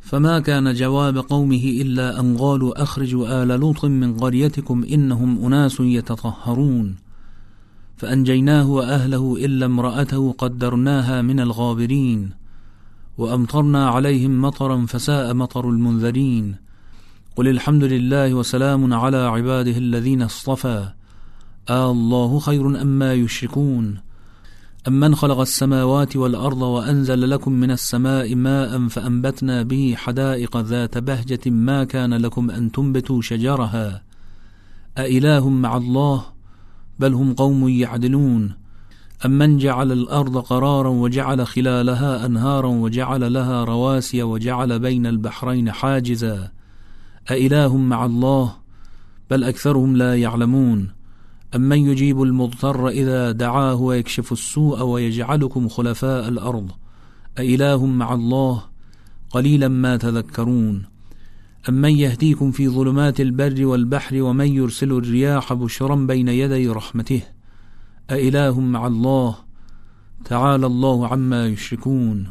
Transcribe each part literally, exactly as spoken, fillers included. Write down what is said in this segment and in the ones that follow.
فما كان جواب قومه إلا أن قالوا أخرجوا آل لوط من قريتكم إنهم أناس يتطهرون فأنجيناه وأهله إلا امرأته قدرناها من الغابرين وأمطرنا عليهم مطرا فساء مطر المنذرين قل الحمد لله وسلام على عباده الذين اصطفى آه الله خير أما يشركون أمن خلق السماوات والأرض وأنزل لكم من السماء ماء فأنبتنا به حدائق ذات بهجة ما كان لكم أن تنبتوا شجرها أإله مع الله بل هم قوم يعدلون أمن جعل الأرض قرارا وجعل خلالها أنهارا وجعل لها رواسي وجعل بين البحرين حاجزا أإله مع الله بل أكثرهم لا يعلمون أمن يجيب المضطر إذا دعاه ويكشف السوء ويجعلكم خلفاء الأرض أإله مع الله قليلا ما تذكرون أمن يهديكم في ظلمات البر والبحر ومن يرسل الرياح بشرا بين يدي رحمته أإله مع الله تعالى الله عما يشركون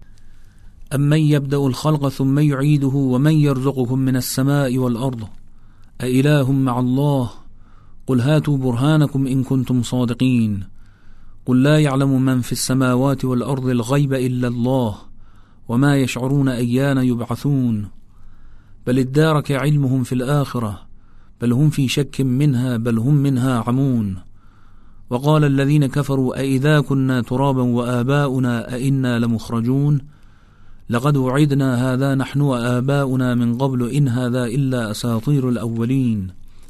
أمن يبدأ الخلق ثم يعيده ومن يرزقكم من السماء والأرض أإله مع الله قل هاتوا برهانكم إن كنتم صادقين قل لا يعلم من في السماوات والأرض الغيب إلا الله وما يشعرون أيان يبعثون بل ادارك علمهم في الآخرة بل هم في شك منها بل هم منها عمون وقال الذين كفروا أئذا كنا ترابا وآباؤنا أئنا لمخرجون لقد وعدنا هذا نحن وآباؤنا من قبل إن هذا إلا أساطير الأولين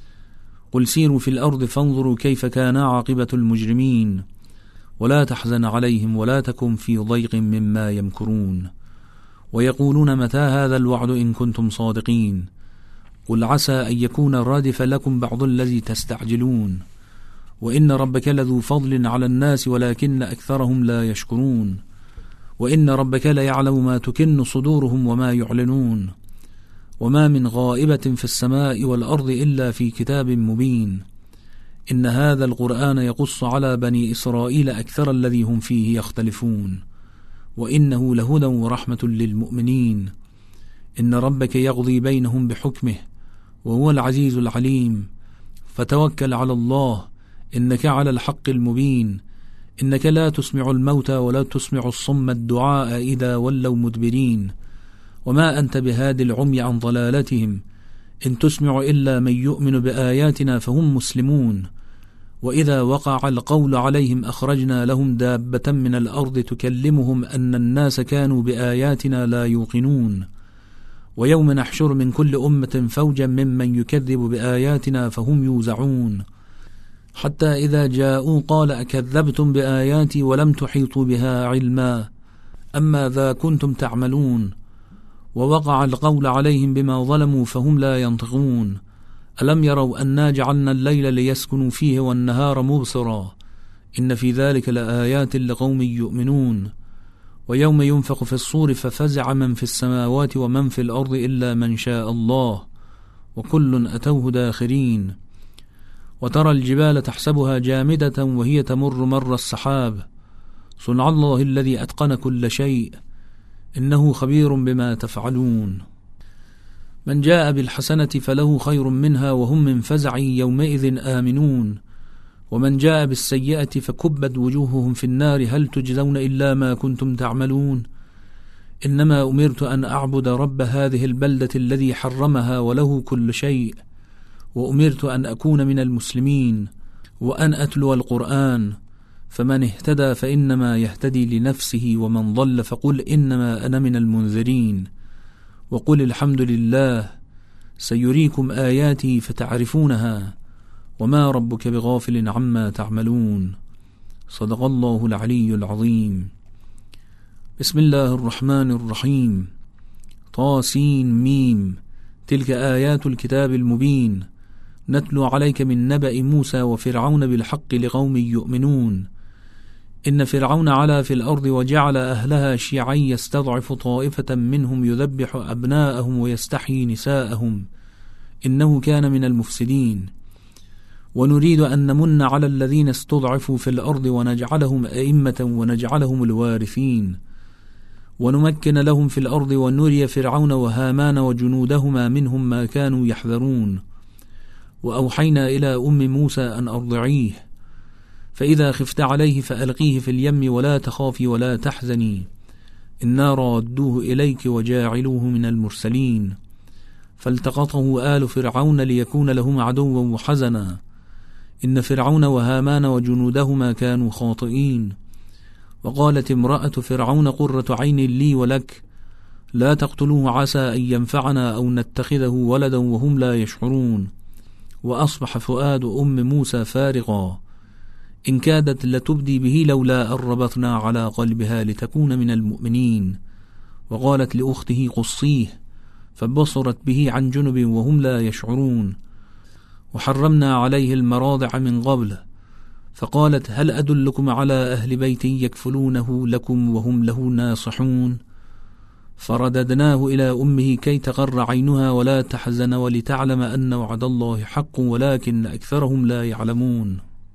قل سيروا في الأرض فانظروا كيف كان عاقبة المجرمين ولا تحزن عليهم ولا تكن في ضيق مما يمكرون ويقولون متى هذا الوعد إن كنتم صادقين قل عسى أن يكون ردف لكم بعض الذي تستعجلون وإن ربك لذو فضل على الناس ولكن أكثرهم لا يشكرون وإن ربك ليعلم ما تكن صدورهم وما يعلنون وما من غائبة في السماء والأرض إلا في كتاب مبين إن هذا القرآن يقص على بني إسرائيل أكثر الذي هم فيه يختلفون وإنه لهدى ورحمة للمؤمنين إن ربك يقضي بينهم بحكمه وهو العزيز العليم فتوكل على الله إنك على الحق المبين إنك لا تسمع الموتى ولا تسمع الصم الدعاء إذا ولوا مدبرين وما أنت بهاد العمي عن ضلالتهم إن تسمع إلا من يؤمن بآياتنا فهم مسلمون وإذا وقع القول عليهم أخرجنا لهم دابة من الأرض تكلمهم أن الناس كانوا بآياتنا لا يوقنون ويوم نحشر من كل أمة فوجا ممن يكذب بآياتنا فهم يوزعون حتى إذا جاءوا قال أكذبتم بآياتي ولم تحيطوا بها علما أما ذا كنتم تعملون ووقع القول عليهم بما ظلموا فهم لا ينطقون ألم يروا أنا جعلنا الليل ليسكنوا فيه والنهار مبصرا إن في ذلك لآيات لقوم يؤمنون ويوم ينفخ في الصور ففزع من في السماوات ومن في الأرض إلا من شاء الله وكل أتوه داخرين وترى الجبال تحسبها جامدة وهي تمر مر السحاب صنع الله الذي أتقن كل شيء إنه خبير بما تفعلون من جاء بالحسنة فله خير منها وهم من فزع يومئذ آمنون ومن جاء بالسيئة فكبت وجوههم في النار هل تجزون إلا ما كنتم تعملون إنما أمرت أن أعبد رب هذه البلدة الذي حرمها وله كل شيء وأمرت أن أكون من المسلمين وأن أتلو القرآن فمن اهتدى فإنما يهتدي لنفسه ومن ضل فقل إنما أنا من المنذرين وقل الحمد لله سيريكم آياتي فتعرفونها وما ربك بغافل عما تعملون صدق الله العلي العظيم. بسم الله الرحمن الرحيم. طاسين ميم. تلك آيات الكتاب المبين نتلو عليك من نبأ موسى وفرعون بالحق لقوم يؤمنون إن فرعون علا في الأرض وجعل أهلها شيعا يستضعف طائفة منهم يذبح أبناءهم ويستحيي نساءهم إنه كان من المفسدين ونريد أن نمن على الذين استضعفوا في الأرض ونجعلهم أئمة ونجعلهم الوارثين ونمكن لهم في الأرض ونري فرعون وهامان وجنودهما منهم ما كانوا يحذرون. وأوحينا إلى أم موسى أن أرضعيه، فإذا خفت عليه فألقيه في اليم ولا تخافي ولا تحزني إنا رادوه إليك وجاعلوه من المرسلين. فالتقطه آل فرعون ليكون لهم عدوا وحزنا إن فرعون وهامان وجنودهما كانوا خاطئين. وقالت امرأة فرعون قرة عين لي ولك لا تقتلوه عسى أن ينفعنا أو نتخذه ولدا وهم لا يشعرون. وأصبح فؤاد أم موسى فارغا إن كادت لتبدي به لولا أن ربطنا على قلبها لتكون من المؤمنين. وقالت لأخته قصيه فبصرت به عن جنب وهم لا يشعرون. وحرمنا عليه المراضع من قبل فقالت هل أدلكم على أهل بيت يكفلونه لكم وهم له ناصحون. فرددناه إلى أمه كي تقر عينها ولا تحزن ولتعلم أن وعد الله حق ولكن أكثرهم لا يعلمون.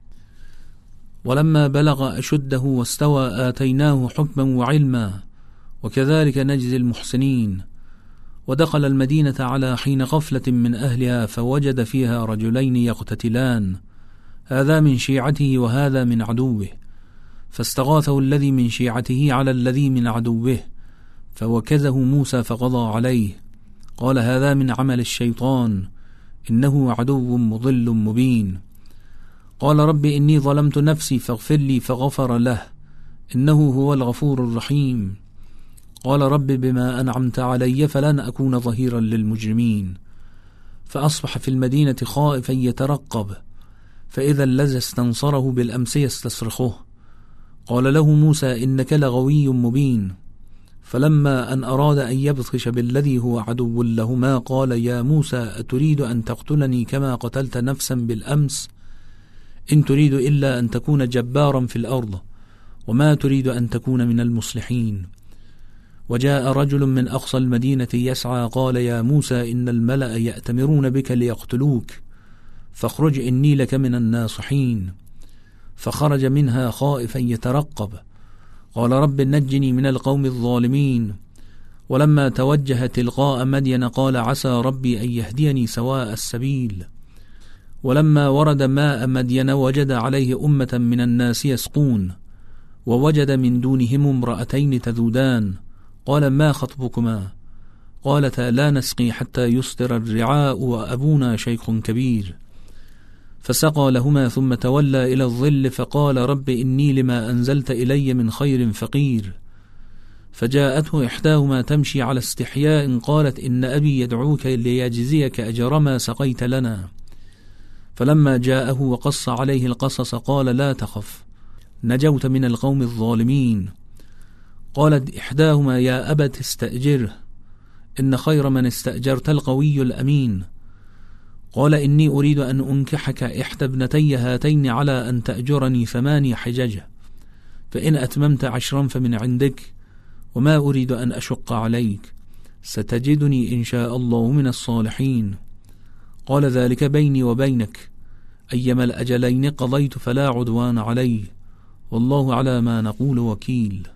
ولما بلغ أشده واستوى آتيناه حكما وعلما وكذلك نجزي المحسنين. ودخل المدينة على حين غفلة من أهلها فوجد فيها رجلين يقتتلان هذا من شيعته وهذا من عدوه، فاستغاثه الذي من شيعته على الذي من عدوه فوكزه موسى فقضى عليه. قال هذا من عمل الشيطان إنه عدو مضل مبين. قال رب إني ظلمت نفسي فاغفر لي فغفر له إنه هو الغفور الرحيم. قال رب بما أنعمت علي فلن أكون ظهيرا للمجرمين. فأصبح في المدينة خائفا يترقب فإذا الذي استنصره بالأمس يستصرخه. قال له موسى إنك لغوي مبين. فلما أن أراد أن يبطش بالذي هو عدو لهما قال يا موسى أتريد أن تقتلني كما قتلت نفسا بالأمس؟ إن تريد إلا أن تكون جبارا في الأرض وما تريد أن تكون من المصلحين. وجاء رجل من أقصى المدينة يسعى قال يا موسى إن الملأ يأتمرون بك ليقتلوك فاخرج إني لك من الناصحين. فخرج منها خائفا يترقب قال رب نجني من القوم الظالمين. ولما توجه تلقاء مدين قال عسى ربي أن يهديني سواء السبيل. ولما ورد ماء مدين وجد عليه أمة من الناس يسقون ووجد من دونهم امرأتين تذودان قال ما خطبكما؟ قالتا لا نسقي حتى يصدر الرعاء وأبونا شيخ كبير. فسقى لهما ثم تولى إلى الظل فقال رب إني لما أنزلت إلي من خير فقير. فجاءته إحداهما تمشي على استحياء قالت إن أبي يدعوك ليجزيك أجر ما سقيت لنا. فلما جاءه وقص عليه القصص قال لا تخف نجوت من القوم الظالمين. قالت إحداهما يا أبت استأجره إن خير من استأجرت القوي الأمين. قال إني أريد أن أنكحك إحدى ابنتي هاتين على أن تأجرني ثماني حجج فإن أتممت عشرا فمن عندك وما أريد أن أشق عليك ستجدني إن شاء الله من الصالحين. قال ذلك بيني وبينك أيما الأجلين قضيت فلا عدوان علي والله على ما نقول وكيل.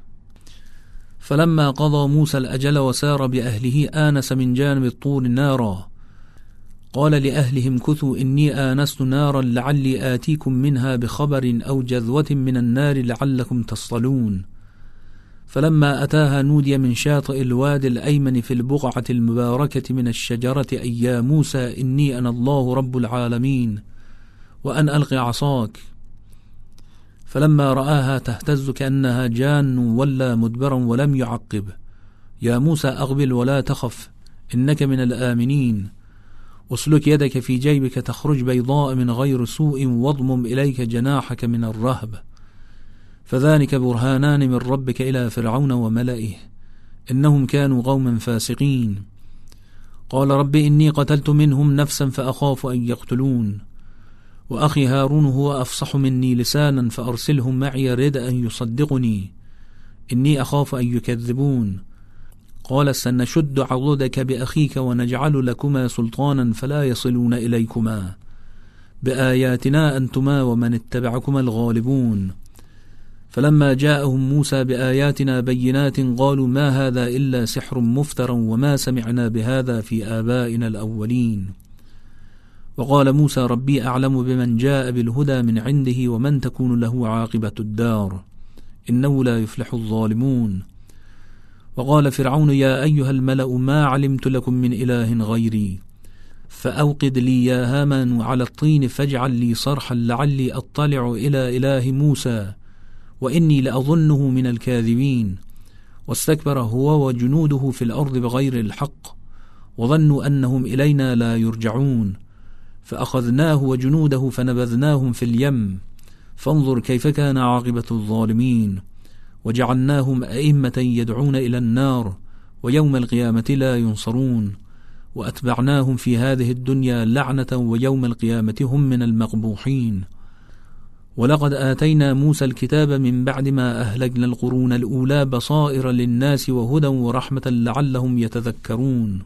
فلما قضى موسى الأجل وسار بأهله آنس من جانب الطور نارا قال لأهلهم كثوا إني آنست نارا لعلي آتيكم منها بخبر أو جذوة من النار لعلكم تصطلون. فلما أتاها نودي من شاطئ الوادي الأيمن في البقعة المباركة من الشجرة أي يا موسى إني أنا الله رب العالمين وأن ألق عصاك. فلما رآها تهتز كأنها جان ولا مدبرا ولم يعقب. يا موسى أقبل ولا تخف إنك من الآمنين. أسلك يدك في جيبك تخرج بيضاء من غير سوء واضمم إليك جناحك من الرهب فذلك برهانان من ربك إلى فرعون وملئه إنهم كانوا قوما فاسقين. قال رب إني قتلت منهم نفسا فأخاف أن يقتلون وأخي هارون هو أفصح مني لسانا فأرسلهم معي رد أن يصدقني إني أخاف أن يكذبون. قال سنشد عضدك بأخيك ونجعل لكما سلطانا فلا يصلون إليكما بآياتنا أنتما ومن اتبعكما الغالبون. فلما جاءهم موسى بآياتنا بينات قالوا ما هذا إلا سحر مفترى وما سمعنا بهذا في آبائنا الأولين. وقال موسى ربي أعلم بمن جاء بالهدى من عنده ومن تكون له عاقبة الدار إنه لا يفلح الظالمون. وقال فرعون يا أيها الملأ ما علمت لكم من إله غيري فأوقد لي يا هامان على الطين فاجعل لي صرحا لعلي أطلع إلى إله موسى وإني لأظنه من الكاذبين. واستكبر هو وجنوده في الأرض بغير الحق وظنوا أنهم إلينا لا يرجعون فأخذناه وجنوده فنبذناهم في اليم فانظر كيف كان عاقبة الظالمين. وجعلناهم أئمة يدعون إلى النار ويوم القيامة لا ينصرون وأتبعناهم في هذه الدنيا لعنة ويوم القيامة هم من المقبوحين. ولقد آتينا موسى الكتاب من بعد ما أهلكنا القرون الأولى بصائر للناس وهدى ورحمة لعلهم يتذكرون.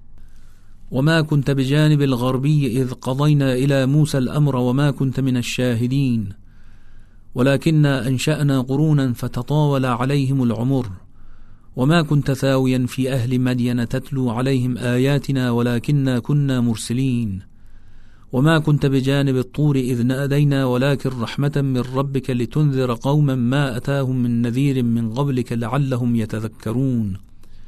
وما كنت بجانب الغربي إذ قضينا إلى موسى الأمر وما كنت من الشاهدين ولكننا أنشأنا قرونا فتطاول عليهم العمر وما كنت ثاويا في أهل مدين تتلو عليهم آياتنا ولكننا كنا مرسلين. وما كنت بجانب الطور إذ نادينا ولكن رحمة من ربك لتنذر قوما ما أتاهم من نذير من قبلك لعلهم يتذكرون.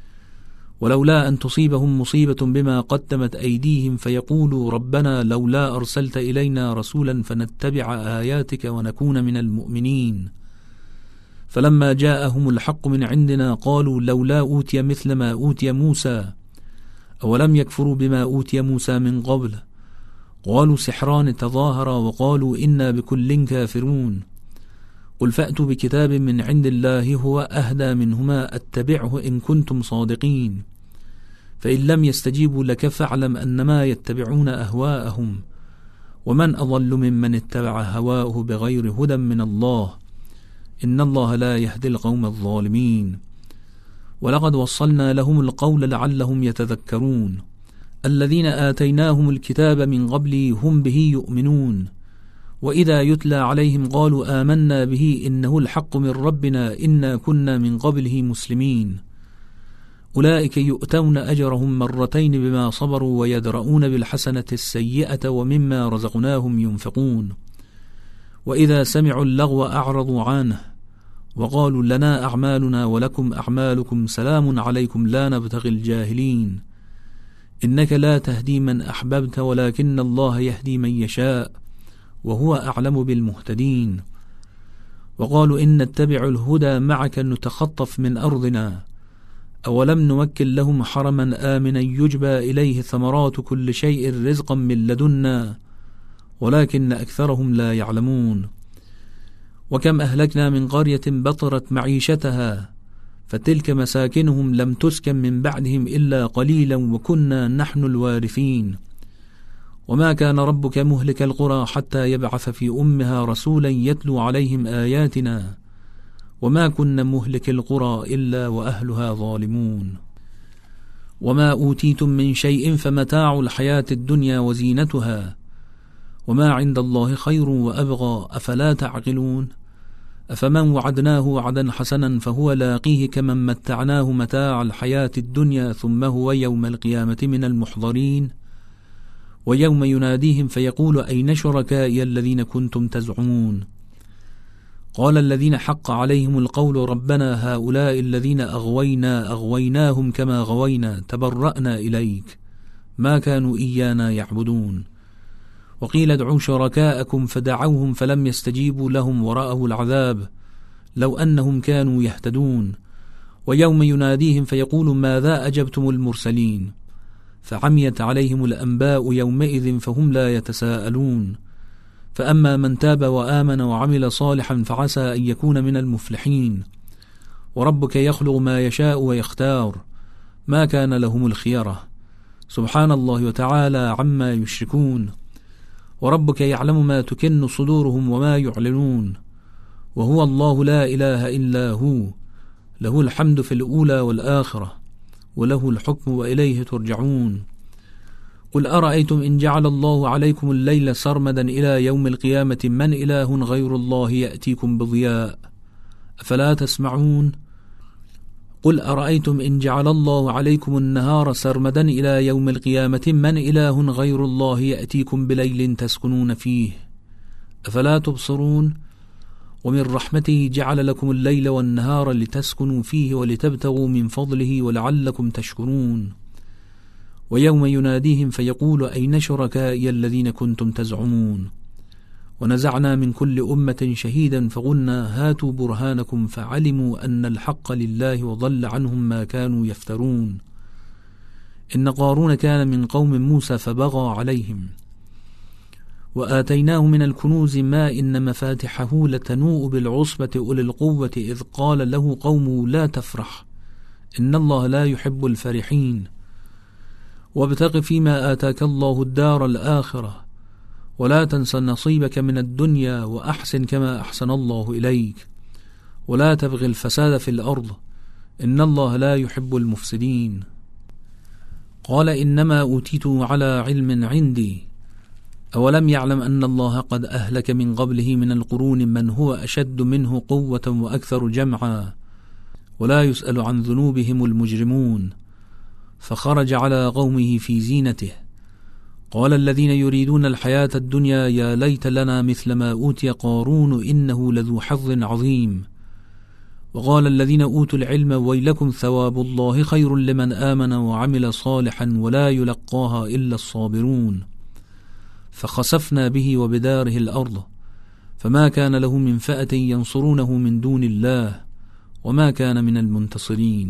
ولولا أن تصيبهم مصيبة بما قدمت أيديهم فيقولوا ربنا لولا أرسلت إلينا رسولا فنتبع آياتك ونكون من المؤمنين. فلما جاءهم الحق من عندنا قالوا لولا أوتي مثل ما أوتي موسى أولم يكفروا بما أوتي موسى من قبل قالوا سحران تظاهرا وقالوا إنا بكل كافرون. قل فأتوا بكتاب من عند الله هو أهدى منهما أتبعه إن كنتم صادقين فإن لم يستجيبوا لك فاعلم أنما يتبعون أهواءهم ومن أضل ممن اتبع هواءه بغير هدى من الله إن الله لا يهدي القوم الظالمين. ولقد وصلنا لهم القول لعلهم يتذكرون. الذين آتيناهم الكتاب من قبل هم به يؤمنون وإذا يتلى عليهم قالوا آمنا به إنه الحق من ربنا إنا كنا من قبله مسلمين. أولئك يؤتون أجرهم مرتين بما صبروا ويدرؤون بالحسنة السيئة ومما رزقناهم ينفقون. وإذا سمعوا اللغو أعرضوا عنه وقالوا لنا أعمالنا ولكم أعمالكم سلام عليكم لا نبتغي الجاهلين. إنك لا تهدي من أحببت ولكن الله يهدي من يشاء وهو أعلم بالمهتدين. وقالوا إن نتبع الهدى معك نتخطف من أرضنا أولم نمكن لهم حرما آمنا يجبى إليه ثمرات كل شيء رزقا من لدنا ولكن أكثرهم لا يعلمون. وكم أهلكنا من قرية بطرت معيشتها فتلك مساكنهم لم تسكن من بعدهم إلا قليلا وكنا نحن الوارثين. وما كان ربك مهلك القرى حتى يبعث في أمها رسولا يتلو عليهم آياتنا وما كنا مهلك القرى إلا وأهلها ظالمون. وما أوتيتم من شيء فمتاع الحياة الدنيا وزينتها وما عند الله خير وأبغى أفلا تعقلون. أفمن وعدناه وعدا حسنا فهو لاقيه كمن متعناه متاع الحياة الدنيا ثم هو يوم القيامة من المحضرين. ويوم يناديهم فيقول أين شركائي الذين كنتم تزعمون قال الذين حق عليهم القول ربنا هؤلاء الذين أغوينا أغويناهم كما غوينا تبرأنا إليك ما كانوا إيانا يعبدون. وقيل ادعوا شركاءكم فدعوهم فلم يستجيبوا لهم ورأوا العذاب لو أنهم كانوا يهتدون. ويوم يناديهم فيقول ماذا أجبتم المرسلين فعميت عليهم الأنباء يومئذ فهم لا يتساءلون. فأما من تاب وآمن وعمل صالحا فعسى أن يكون من المفلحين. وربك يخلق ما يشاء ويختار ما كان لهم الخيرة سبحان الله وتعالى عما يشركون. وربك يعلم ما تكن صدورهم وما يعلنون وهو الله لا إله إلا هو له الحمد في الأولى والآخرة وله الحكم وإليه ترجعون. قل أرأيتم إن جعل الله عليكم الليل سرمدا إلى يوم القيامة من إله غير الله يأتيكم بضياء أفلا تسمعون قل أرأيتم إن جعل الله عليكم النهار سرمدا إلى يوم القيامة من إله غير الله يأتيكم بليل تسكنون فيه أفلا تبصرون ومن رحمته جعل لكم الليل والنهار لتسكنوا فيه ولتبتغوا من فضله ولعلكم تشكرون ويوم يناديهم فيقول أين شركائي الذين كنتم تزعمون ونزعنا من كل أمة شهيدا فقلنا هاتوا برهانكم فعلموا أن الحق لله وضل عنهم ما كانوا يفترون إن قارون كان من قوم موسى فبغى عليهم وآتيناه من الكنوز ما إن مفاتحه لتنوء بالعصبة أولي القوة إذ قال له قومه لا تفرح إن الله لا يحب الفرحين وابتغ فيما آتاك الله الدار الآخرة ولا تنس نصيبك من الدنيا وأحسن كما أحسن الله إليك ولا تبغ الفساد في الأرض إن الله لا يحب المفسدين قال إنما أوتيته على علم عندي أولم يعلم أن الله قد أهلك من قبله من القرون من هو أشد منه قوة وأكثر جمعا ولا يسأل عن ذنوبهم المجرمون فخرج على قومه في زينته قال الذين يريدون الحياة الدنيا يا ليت لنا مثل ما أوتي قارون إنه لذو حظ عظيم وقال الذين أوتوا العلم ويلكم ثواب الله خير لمن آمن وعمل صالحا ولا يلقاها إلا الصابرون فخسفنا به وبداره الأرض فما كان له من فئة ينصرونه من دون الله وما كان من المنتصرين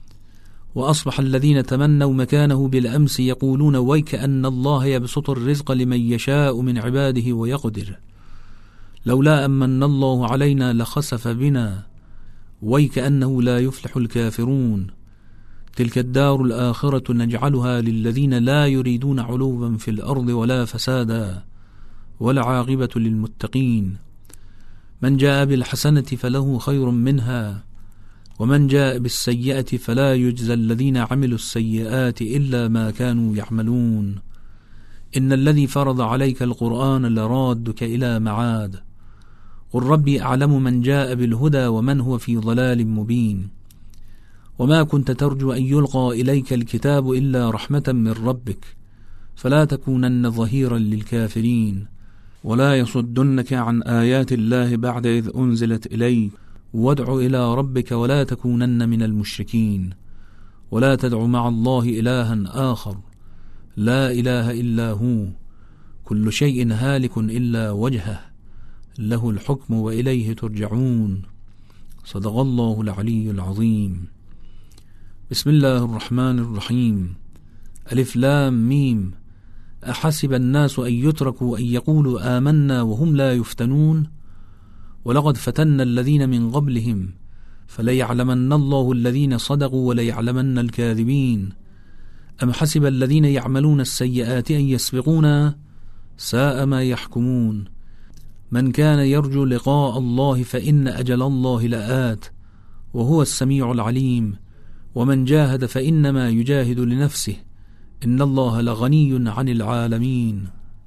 وأصبح الذين تمنوا مكانه بالأمس يقولون ويك أن الله يبسط الرزق لمن يشاء من عباده ويقدر لولا أمن الله علينا لخسف بنا ويك أنه لا يفلح الكافرون تلك الدار الآخرة نجعلها للذين لا يريدون علوا في الأرض ولا فسادا والعاقبة للمتقين من جاء بالحسنة فله خير منها ومن جاء بالسيئة فلا يجزى الذين عملوا السيئات إلا ما كانوا يعملون إن الذي فرض عليك القرآن لرادك إلى معاد قل ربي أعلم من جاء بالهدى ومن هو في ضلال مبين وما كنت ترجو أن يلقى إليك الكتاب إلا رحمة من ربك فلا تكونن ظهيرا للكافرين ولا يصدنك عن آيات الله بعد إذ أنزلت إليك وادع إلى ربك ولا تكونن من المشركين ولا تدع مع الله إلها آخر لا إله إلا هو كل شيء هالك إلا وجهه له الحكم وإليه ترجعون صدق الله العلي العظيم. بسم الله الرحمن الرحيم. ألف لام ميم. أحسب الناس أن يتركوا أن يقولوا آمنا وهم لا يفتنون ولقد فتنا الذين من قبلهم فليعلمن الله الذين صدقوا وليعلمن الكاذبين أم حسب الذين يعملون السيئات أن يسبقونا ساء ما يحكمون من كان يرجو لقاء الله فإن أجل الله لآت وهو السميع العليم ومن جاهد فإنما يجاهد لنفسه إن الله لغني عن العالمين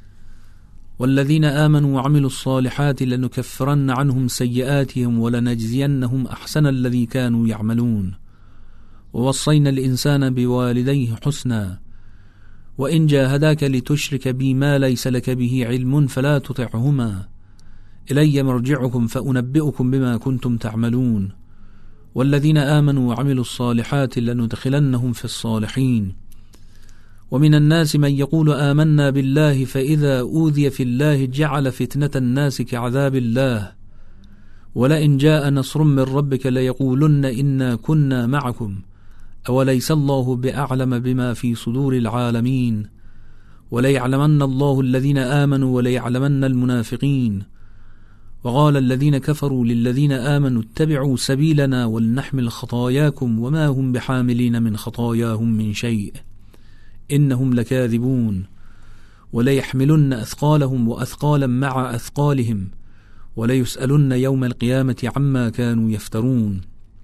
والذين آمنوا وعملوا الصالحات لنكفرن عنهم سيئاتهم ولنجزينهم أحسن الذي كانوا يعملون ووصينا الإنسان بوالديه حسنا وإن جاهداك لتشرك بي ما ليس لك به علم فلا تطعهما إلي مرجعكم فأنبئكم بما كنتم تعملون والذين آمنوا وعملوا الصالحات لندخلنهم في الصالحين ومن الناس من يقول آمنا بالله فإذا أوذي في الله جعل فتنة الناس كعذاب الله ولئن جاء نصر من ربك ليقولن إنا كنا معكم أوليس الله بأعلم بما في صدور العالمين وليعلمن الله الذين آمنوا وليعلمن المنافقين وقال الذين كفروا للذين آمنوا اتبعوا سبيلنا ولنحمل خطاياكم وما هم بحاملين من خطاياهم من شيء إنهم لكاذبون وليحملن أثقالهم وأثقالا مع أثقالهم وليسألن يوم القيامة عما كانوا يفترون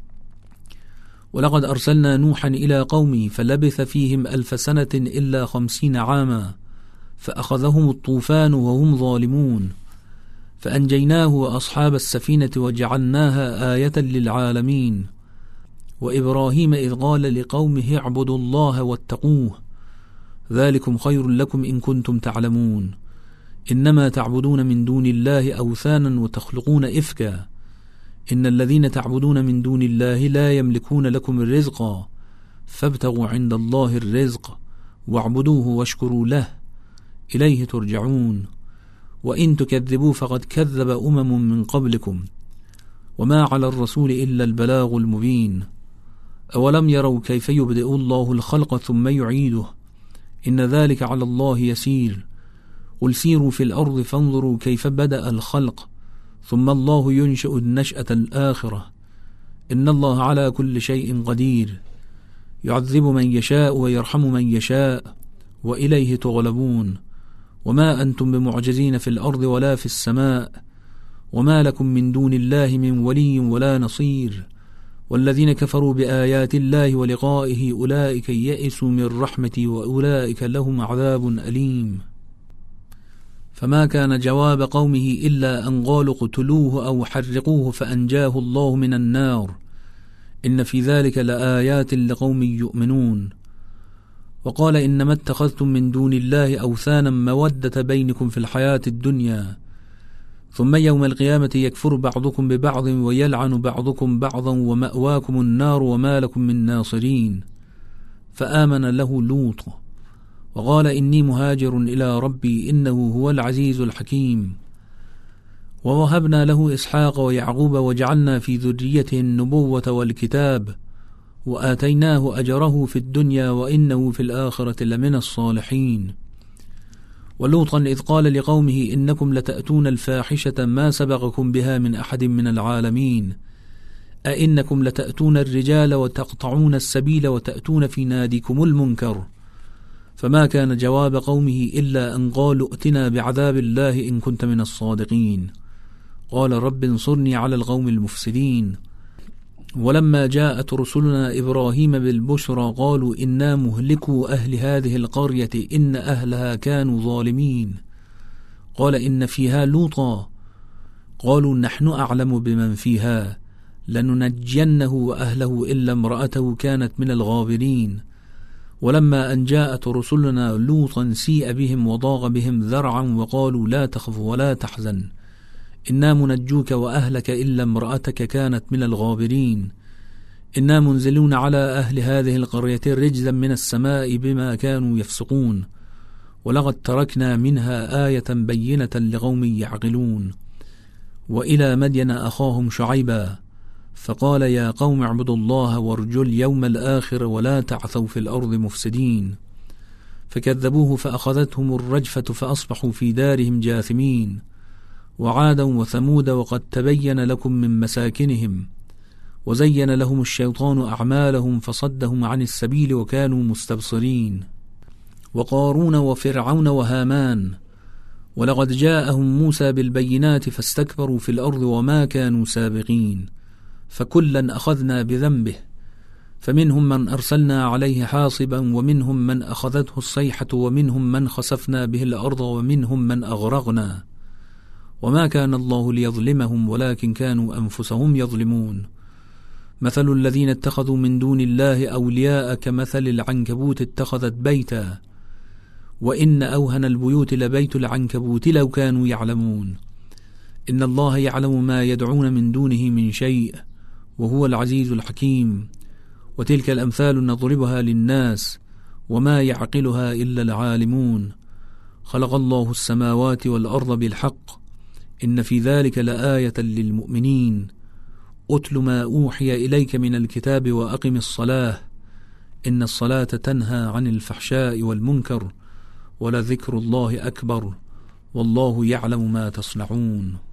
ولقد أرسلنا نوحا إلى قومه فلبث فيهم ألف سنة إلا خمسين عاما فأخذهم الطوفان وهم ظالمون فأنجيناه وأصحاب السفينة وجعلناها آية للعالمين. وإبراهيم إذ قال لقومه اعبدوا الله واتقوه ذلكم خير لكم إن كنتم تعلمون إنما تعبدون من دون الله أوثانا وتخلقون إفكا إن الذين تعبدون من دون الله لا يملكون لكم الرزق فابتغوا عند الله الرزق واعبدوه واشكروا له إليه ترجعون. وإن تكذبوا فقد كذب أمم من قبلكم وما على الرسول إلا البلاغ المبين. أولم يروا كيف يبدئ الله الخلق ثم يعيده إن ذلك على الله يسير. قل سيروا في الأرض فانظروا كيف بدأ الخلق ثم الله ينشئ النشأة الآخرة إن الله على كل شيء قدير يعذب من يشاء ويرحم من يشاء وإليه تغلبون. وما أنتم بمعجزين في الأرض ولا في السماء وما لكم من دون الله من ولي ولا نصير. والذين كفروا بآيات الله ولقائه أولئك يئسوا من رحمتي وأولئك لهم عذاب أليم. فما كان جواب قومه إلا أن قالوا اقتلوه أو حرقوه فأنجاه الله من النار إن في ذلك لآيات لقوم يؤمنون. وقال إنما اتخذتم من دون الله أوثانا مودة بينكم في الحياة الدنيا ثم يوم القيامة يكفر بعضكم ببعض ويلعن بعضكم بعضا ومأواكم النار وما لكم من ناصرين. فآمن له لوط وقال إني مهاجر إلى ربي إنه هو العزيز الحكيم. ووهبنا له إسحاق ويعقوب وجعلنا في ذريته النبوة والكتاب وآتيناه أجره في الدنيا وإنه في الآخرة لمن الصالحين. ولوطا إذ قال لقومه إنكم لتأتون الفاحشة ما سبقكم بها من أحد من العالمين أئنكم لتأتون الرجال وتقطعون السبيل وتأتون في ناديكم المنكر. فما كان جواب قومه إلا أن قالوا ائتنا بعذاب الله إن كنت من الصادقين. قال رب انصرني على القوم المفسدين. ولما جاءت رسلنا إبراهيم بالبشرى قالوا إنا مهلكوا أهل هذه القرية إن أهلها كانوا ظالمين. قال إن فيها لوطا قالوا نحن أعلم بمن فيها لننجينه وأهله إلا امرأته كانت من الغابرين. ولما أن جاءت رسلنا لوطا سيء بهم وضاق بهم ذرعا وقالوا لا تخف ولا تحزن إنا منجوك وأهلك إلا امرأتك كانت من الغابرين إنا منزلون على أهل هذه القرية رجزا من السماء بما كانوا يفسقون ولقد تركنا منها آية بينة لقوم يعقلون. وإلى مدين أخاهم شعيبا فقال يا قوم اعبدوا الله وارجوا اليوم الآخر ولا تعثوا في الأرض مفسدين. فكذبوه فأخذتهم الرجفة فأصبحوا في دارهم جاثمين. وعادا وثمود وقد تبين لكم من مساكنهم وزين لهم الشيطان أعمالهم فصدهم عن السبيل وكانوا مستبصرين. وقارون وفرعون وهامان ولقد جاءهم موسى بالبينات فاستكبروا في الأرض وما كانوا سابقين فكلا أخذنا بذنبه فمنهم من أرسلنا عليه حاصبا ومنهم من أخذته الصيحة ومنهم من خسفنا به الأرض ومنهم من أغرقنا وما كان الله ليظلمهم ولكن كانوا أنفسهم يظلمون. مثل الذين اتخذوا من دون الله أولياء كمثل العنكبوت اتخذت بيتا وإن أوهن البيوت لبيت العنكبوت لو كانوا يعلمون. إن الله يعلم ما يدعون من دونه من شيء وهو العزيز الحكيم. وتلك الأمثال نضربها للناس وما يعقلها إلا العالمون. خلق الله السماوات والأرض بالحق إن في ذلك لآية للمؤمنين. أتل ما أوحي إليك من الكتاب وأقم الصلاة إن الصلاة تنهى عن الفحشاء والمنكر ولذكر الله أكبر والله يعلم ما تصنعون.